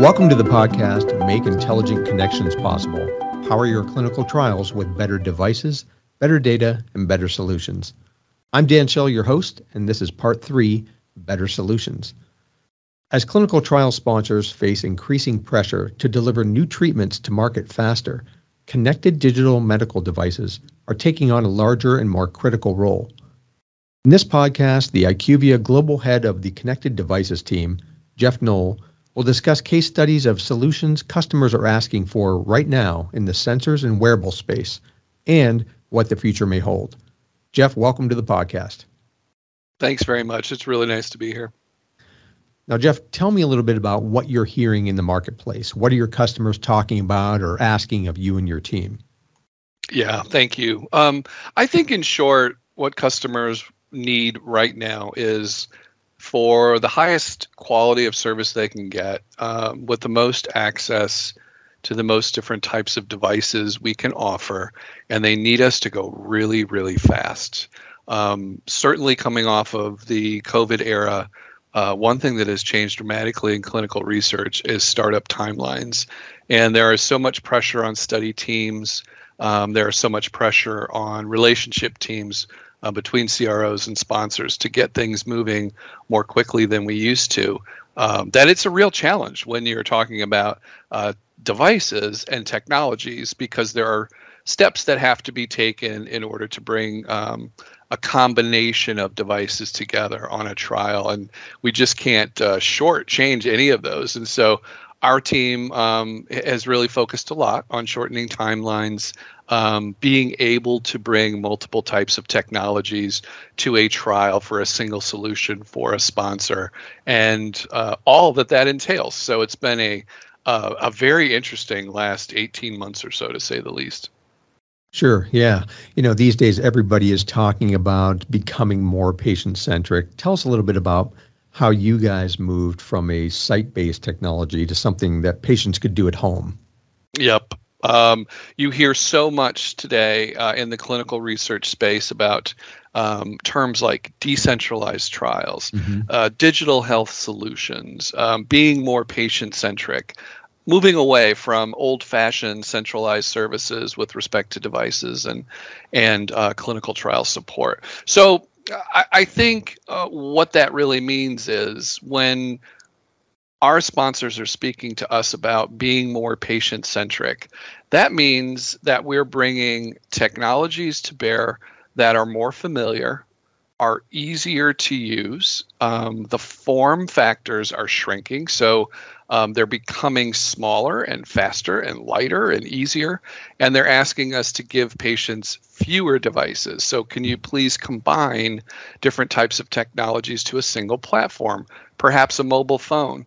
Welcome to the podcast, Make Intelligent Connections Possible. Power your clinical trials with better devices, better data, and better solutions. I'm Dan Schell, your host, and this is part 3, Better Solutions. As clinical trial sponsors face increasing pressure to deliver new treatments to market faster, connected digital medical devices are taking on a larger and more critical role. In this podcast, the IQVIA Global Head of the Connected Devices team, Jeff Knoll, will discuss case studies of solutions customers are asking for right now in the sensors and wearable space and what the future may hold. Jeff, welcome to the podcast. Thanks very much. It's really nice to be here. Now, Jeff, tell me a little bit about what you're hearing in the marketplace. What are your customers talking about or asking of you and your team? Yeah, thank you. I think in short, what customers need right now is for the highest quality of service they can get, with the most access to the most different types of devices we can offer, and they need us to go really, really fast. Certainly coming off of the COVID era, one thing that has changed dramatically in clinical research is startup timelines. And there is so much pressure on study teams. There is so much pressure on relationship teams between CROs and sponsors to get things moving more quickly than we used to, that it's a real challenge when you're talking about devices and technologies, because there are steps that have to be taken in order to bring a combination of devices together on a trial. And we just can't shortchange any of those. And so our team has really focused a lot on shortening timelines, being able to bring multiple types of technologies to a trial for a single solution for a sponsor, and all that entails. So it's been a very interesting last 18 months or so, to say the least. Sure, yeah. These days everybody is talking about becoming more patient-centric. Tell us a little bit about how you guys moved from a site-based technology to something that patients could do at home. Yep. You hear so much today in the clinical research space about terms like decentralized trials, digital health solutions, being more patient-centric, moving away from old-fashioned centralized services with respect to devices and clinical trial support. So I think what that really means is when our sponsors are speaking to us about being more patient-centric, that means that we're bringing technologies to bear that are more familiar, are easier to use. The form factors are shrinking, so they're becoming smaller and faster and lighter and easier, and they're asking us to give patients fewer devices. So can you please combine different types of technologies to a single platform, perhaps a mobile phone,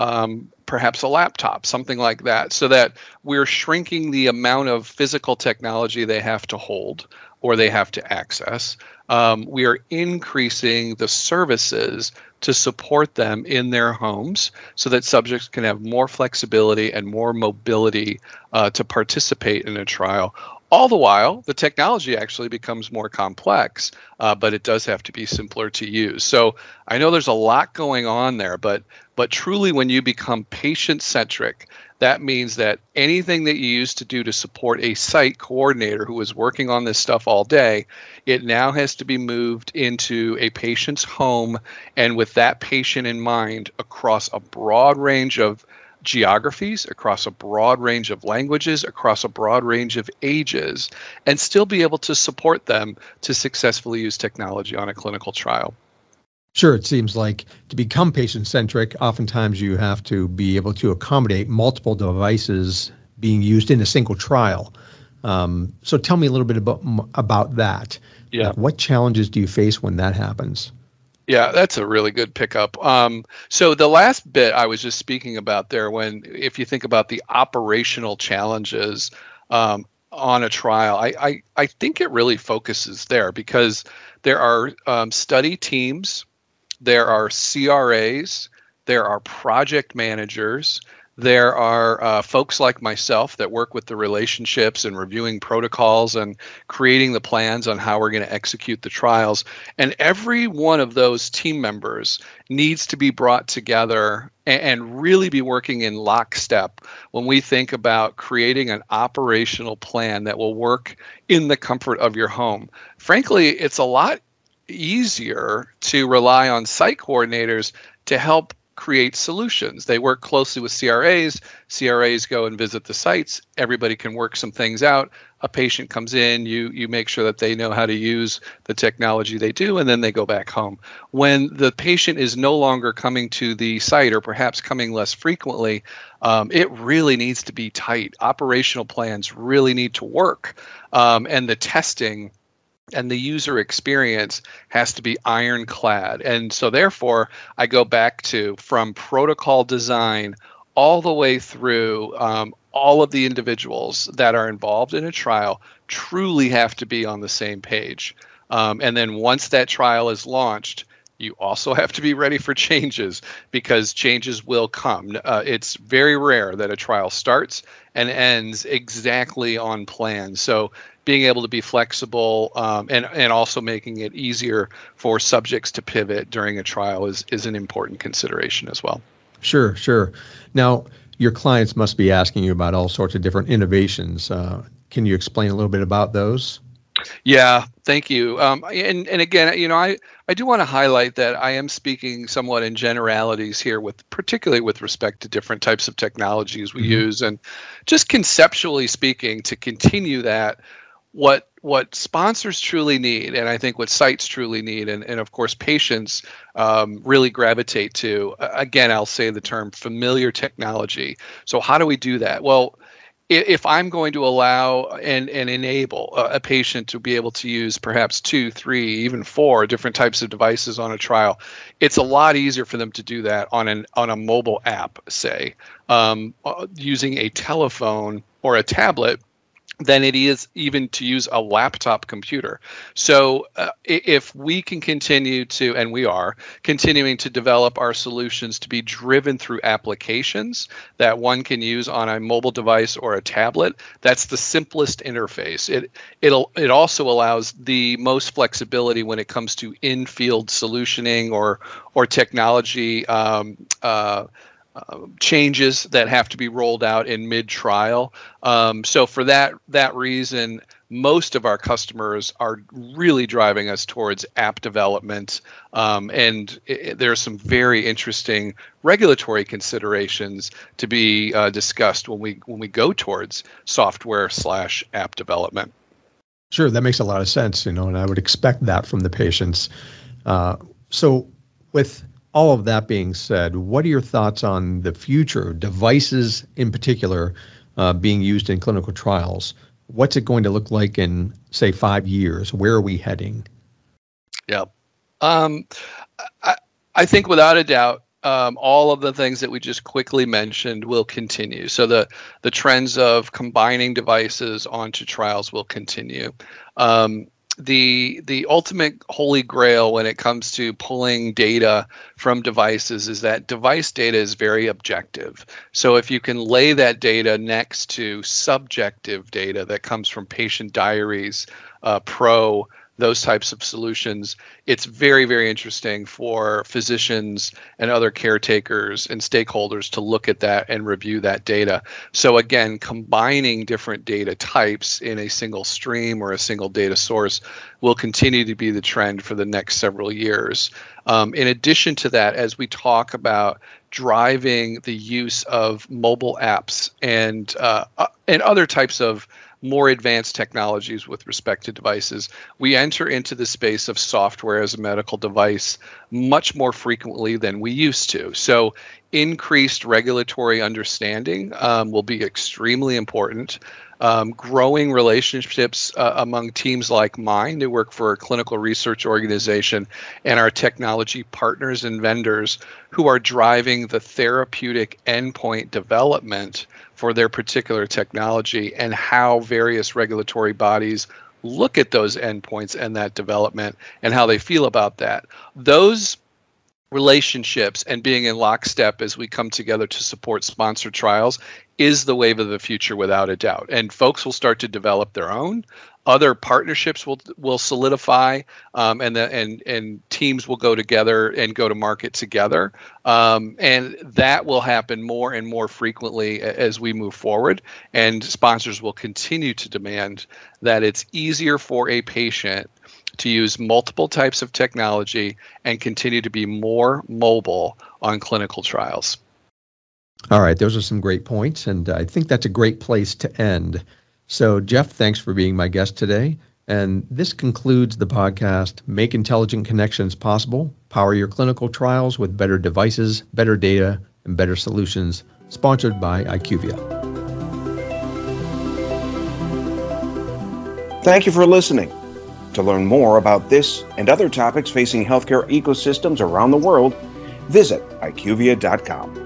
perhaps a laptop, something like that, so that we're shrinking the amount of physical technology they have to hold or they have to access. We are increasing the services to support them in their homes so that subjects can have more flexibility and more mobility to participate in a trial. All the while, the technology actually becomes more complex, but it does have to be simpler to use. So I know there's a lot going on there, but truly when you become patient-centric, that means that anything that you used to do to support a site coordinator who is working on this stuff all day, it now has to be moved into a patient's home, and with that patient in mind, across a broad range of geographies, across a broad range of languages, across a broad range of ages, and still be able to support them to successfully use technology on a clinical trial. Sure, it seems like to become patient-centric, oftentimes you have to be able to accommodate multiple devices being used in a single trial. So tell me a little bit about that. Yeah. What challenges do you face when that happens? Yeah, that's a really good pickup. So the last bit I was just speaking about there, if you think about the operational challenges on a trial, I think it really focuses there, because there are study teams, there are CRAs, there are project managers, there are folks like myself that work with the relationships and reviewing protocols and creating the plans on how we're going to execute the trials. And every one of those team members needs to be brought together and really be working in lockstep when we think about creating an operational plan that will work in the comfort of your home. Frankly, it's a lot easier to rely on site coordinators to help create solutions. They work closely with CRAs. CRAs go and visit the sites. Everybody can work some things out. A patient comes in, you make sure that they know how to use the technology they do, and then they go back home. When the patient is no longer coming to the site, or perhaps coming less frequently, it really needs to be tight. Operational plans really need to work, and the testing and the user experience has to be ironclad. And so therefore, I go back to from protocol design all the way through all of the individuals that are involved in a trial truly have to be on the same page. And then once that trial is launched, you also have to be ready for changes, because changes will come. It's very rare that a trial starts and ends exactly on plan. So being able to be flexible and also making it easier for subjects to pivot during a trial is an important consideration as well. Sure. Now, your clients must be asking you about all sorts of different innovations. Can you explain a little bit about those? Yeah, thank you. And again, I do want to highlight that I am speaking somewhat in generalities here, particularly with respect to different types of technologies we use, and just conceptually speaking, to continue that, what sponsors truly need, and I think what sites truly need, and of course patients really gravitate to. Again, I'll say the term familiar technology. So how do we do that? Well, if I'm going to allow and enable a patient to be able to use perhaps 2, 3, even 4 different types of devices on a trial, it's a lot easier for them to do that on a mobile app, say, using a telephone or a tablet, than it is even to use a laptop computer. So if we can continue to, and we are continuing to develop our solutions to be driven through applications that one can use on a mobile device or a tablet, that's the simplest interface. It also allows the most flexibility when it comes to in-field solutioning or technology changes that have to be rolled out in mid-trial. So for that reason, most of our customers are really driving us towards app development, and there are some very interesting regulatory considerations to be discussed when we go towards software/app development. Sure, that makes a lot of sense, and I would expect that from the patients. So with all of that being said, what are your thoughts on the future of devices in particular being used in clinical trials? What's it going to look like in, say, 5 years? Where are we heading? Yeah. I think without a doubt, all of the things that we just quickly mentioned will continue. So the trends of combining devices onto trials will continue. The ultimate holy grail when it comes to pulling data from devices is that device data is very objective. So if you can lay that data next to subjective data that comes from patient diaries, those types of solutions, it's very, very interesting for physicians and other caretakers and stakeholders to look at that and review that data. So again, combining different data types in a single stream or a single data source will continue to be the trend for the next several years. In addition to that, as we talk about driving the use of mobile apps and other types of more advanced technologies with respect to devices, we enter into the space of software as a medical device much more frequently than we used to. So increased regulatory understanding will be extremely important. Growing relationships among teams like mine who work for a clinical research organization and our technology partners and vendors who are driving the therapeutic endpoint development for their particular technology, and how various regulatory bodies look at those endpoints and that development and how they feel about that. Those relationships and being in lockstep as we come together to support sponsored trials is the wave of the future without a doubt. And folks will start to develop their own. Other partnerships will solidify, and teams will go together and go to market together, and that will happen more and more frequently as we move forward. And sponsors will continue to demand that it's easier for a patient to use multiple types of technology and continue to be more mobile on clinical trials. All right, those are some great points, and I think that's a great place to end. So, Jeff, thanks for being my guest today. And this concludes the podcast, Make Intelligent Connections Possible, Power Your Clinical Trials with Better Devices, Better Data, and Better Solutions, sponsored by IQVIA. Thank you for listening. To learn more about this and other topics facing healthcare ecosystems around the world, visit IQVIA.com.